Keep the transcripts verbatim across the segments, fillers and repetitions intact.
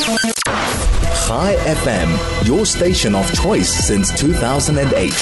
Chai F M, your station of choice since two thousand eight.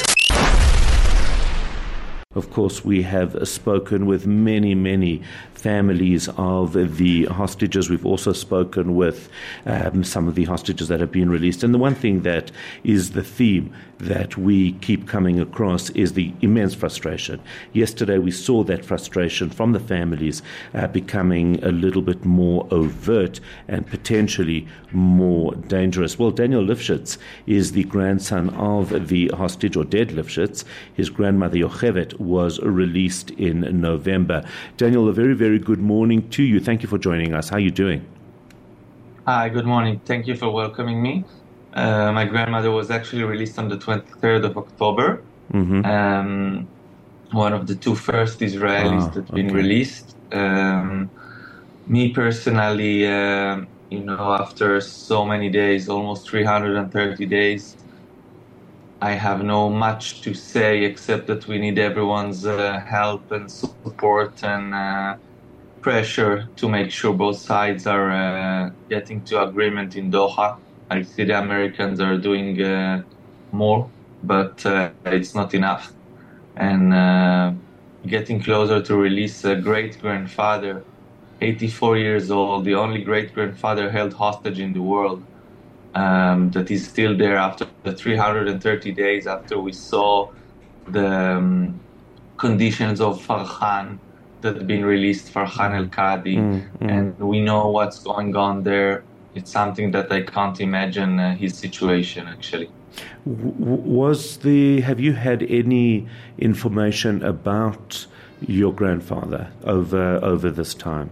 Of course, we have spoken with many, many families of the hostages. We've also spoken with um, some of the hostages that have been released. And the one thing that is the theme that we keep coming across is the immense frustration. Yesterday, we saw that frustration from the families uh, becoming a little bit more overt and potentially more dangerous. Well, Daniel Lifshitz is the grandson of the hostage, or dead Lifshitz. His grandmother, Yocheved, was released in November. Daniel, a very, very good morning to you. Thank you for joining us. How are you doing? Hi, good morning. Thank you for welcoming me. Uh, my grandmother was actually released on the twenty-third of October. Mm-hmm. Um, one of the two first Israelis Ah, that's been okay. released. Um, me personally, uh, you know, after so many days, almost three hundred thirty days, I have no much to say except that we need everyone's uh, help and support and uh, pressure to make sure both sides are uh, getting to agreement in Doha. I see the Americans are doing uh, more, but uh, it's not enough. And uh, getting closer to release a great-grandfather, eighty-four years old, the only great-grandfather held hostage in the world, um, that is still there after the three hundred thirty days after we saw the um, conditions of Farhan that have been released, Farhan El-Qadi, Mm, mm. and we know what's going on there. It's something that I can't imagine uh, his situation, actually. W- Was the, have you had any information about your grandfather over over this time?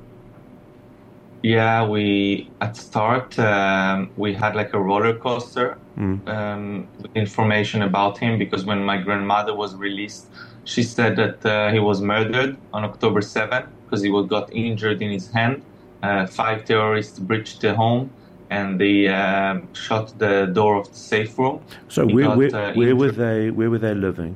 Yeah, we, at start, um, we had like a roller coaster Mm. um, with information about him, because when my grandmother was released, she said that uh, he was murdered on October seventh because he was got injured in his hand. Uh, five terrorists breached the home and they uh, shot the door of the safe room. So He where got, where, uh, where were injured. they where were they living?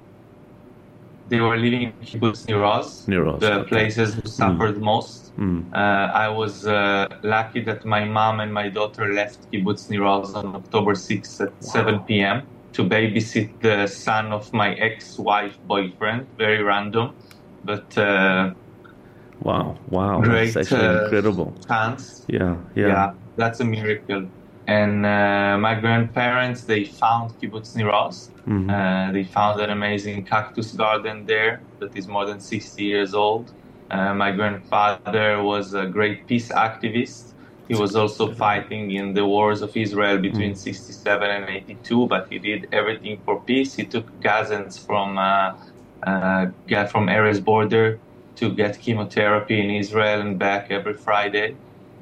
They were living in Kibbutz Nir Oz, Nir Oz, the okay. places who suffered most. Mm. Uh, I was uh, lucky that my mom and my daughter left Kibbutz Nir Oz on October sixth at seven p.m. to babysit the son of my ex-wife boyfriend. Very random, but uh, Wow, wow, great that's actually uh, incredible. chance. Yeah, yeah. Yeah, that's a miracle. And uh, my grandparents, they found Kibbutz Nir Oz. Mhm. Uh, they found an amazing cactus garden there that is more than sixty years old. Uh, my grandfather was a great peace activist. He was also fighting in the wars of Israel between sixty-seven and eighty-two, but he did everything for peace. He took Gazans from uh, uh, get from Erez border to get chemotherapy in Israel and back every Friday.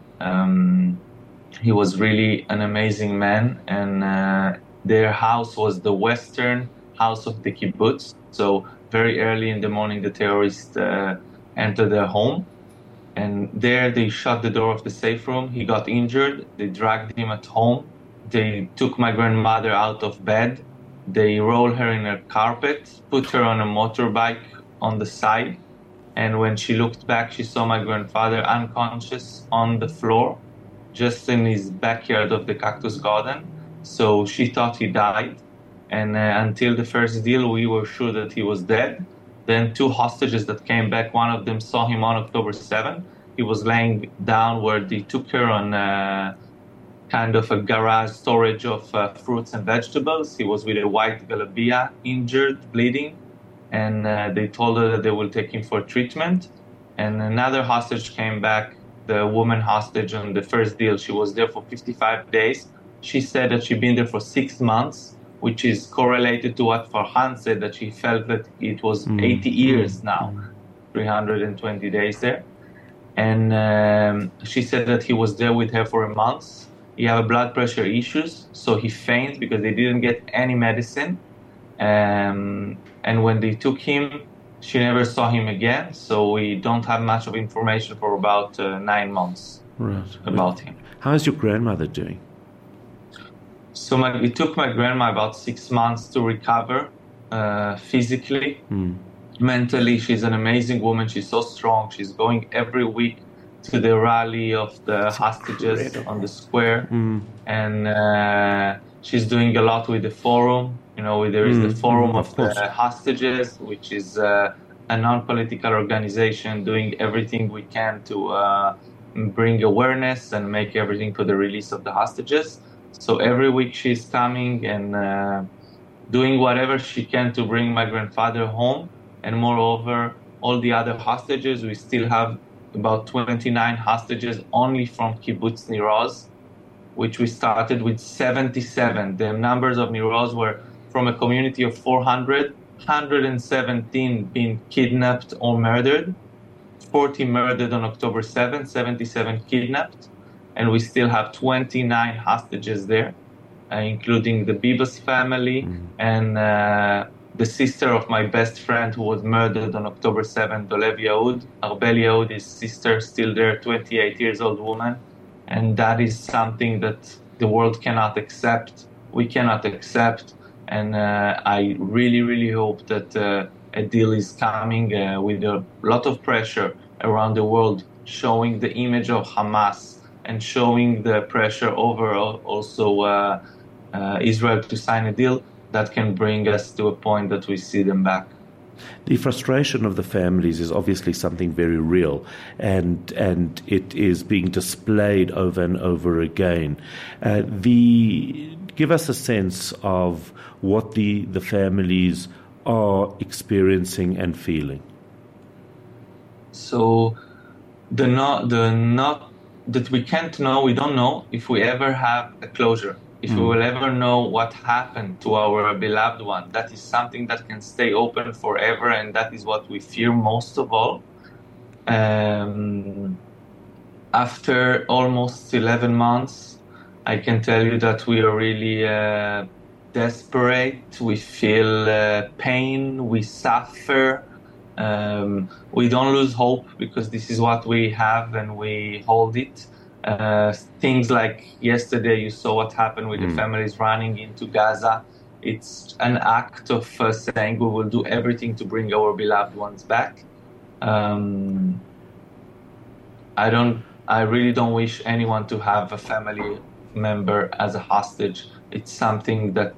Um, he was really an amazing man, and uh, their house was the western house of the kibbutz. So very early in the morning, the terrorists uh, entered their home, and there they shut the door of the safe room. He got injured. They dragged him at home. They took my grandmother out of bed. They rolled her in a carpet, put her on a motorbike on the side, and when she looked back, she saw my grandfather unconscious on the floor, just in his backyard of the cactus garden. So she thought he died. And uh, until the first deal, we were sure that he was dead. Then two hostages that came back, one of them saw him on October seventh. He was laying down where they took her on uh, kind of a garage storage of uh, fruits and vegetables. He was with a white galabia, injured, bleeding. And uh, they told her that they will take him for treatment. And another hostage came back, the woman hostage on the first deal. She was there for fifty-five days. She said that she'd been there for six months, which is correlated to what Farhan said, that she felt that it was Mm. eighty years now, three hundred twenty days there. And um, she said that he was there with her for a month. He had blood pressure issues, so he fainted because they didn't get any medicine. Um, and when they took him, she never saw him again. So we don't have much of information for about uh, nine months Right. about him. How is your grandmother doing? So my, it took my grandma about six months to recover uh, physically. Mm. Mentally, she's an amazing woman. She's so strong. She's going every week to the rally of the hostages incredible. on the square. Mm. And uh, she's doing a lot with the forum. You know, there is mm. the forum mm, of, of the hostages, which is uh, a non-political organization doing everything we can to uh, bring awareness and make everything for the release of the hostages. So every week she's coming and uh, doing whatever she can to bring my grandfather home. And moreover, all the other hostages, we still have about twenty-nine hostages only from Kibbutz Nir Oz, which we started with seventy-seven. The numbers of Nir Oz were from a community of four hundred, one hundred seventeen being kidnapped or murdered, forty murdered on October seventh, seventy-seven kidnapped, and we still have twenty-nine hostages there, uh, including the Bibas family mm-hmm. and uh, the sister of my best friend who was murdered on October seventh, Dolev Yaud. Arbel Yaud, his sister, still there, twenty-eight years old woman. And that is something that the world cannot accept. We cannot accept. And uh, I really, really hope that uh, a deal is coming uh, with a lot of pressure around the world, showing the image of Hamas and showing the pressure over also uh, uh, Israel to sign a deal that can bring us to a point that we see them back. The frustration of the families is obviously something very real, and and it is being displayed over and over again. Uh, the give us a sense of what the, the families are experiencing and feeling. So the not the not that we can't know, we don't know if we ever have a closure. If mm. we will ever know what happened to our beloved one. That is something that can stay open forever, and that is what we fear most of all. Um, after almost eleven months, I can tell you that we are really uh, desperate. We feel uh, pain, we suffer. Um, we don't lose hope because this is what we have and we hold it. Uh, things like yesterday, you saw what happened with mm. the families running into Gaza. It's an act of uh, saying we will do everything to bring our beloved ones back. Um, I don't. I really don't wish anyone to have a family member as a hostage. It's something that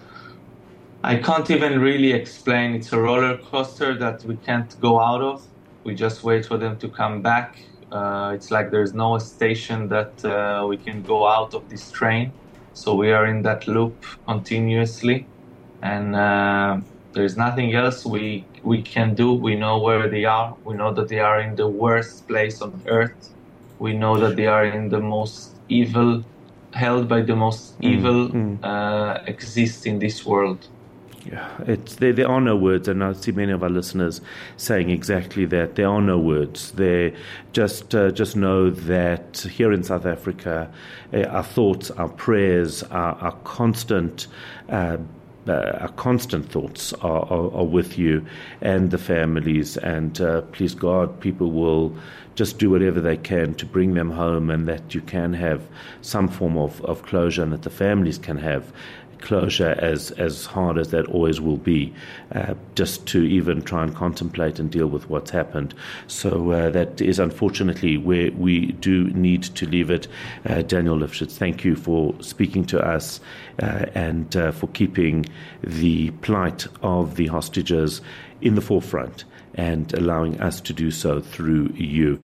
I can't even really explain. It's a roller coaster that we can't go out of. We just wait for them to come back. Uh, it's like there's no station that uh, we can go out of this train. So we are in that loop continuously. And uh, there's nothing else we we can do. We know where they are. We know that they are in the worst place on earth. We know that they are in the most evil, held by the most evil mm, mm. Uh, exist in this world. Yeah, it's, there, there are no words, and I see many of our listeners saying exactly that. There are no words. They just uh, just know that here in South Africa, uh, our thoughts, our prayers, our, our constant uh, uh, our constant thoughts are, are, are with you and the families. And uh, please God, people will just do whatever they can to bring them home, and that you can have some form of, of closure, and that the families can have closure, as as hard as that always will be, uh, just to even try and contemplate and deal with what's happened. So uh, that is unfortunately where we do need to leave it. Uh, Daniel Lifshitz, thank you for speaking to us uh, and uh, for keeping the plight of the hostages in the forefront and allowing us to do so through you.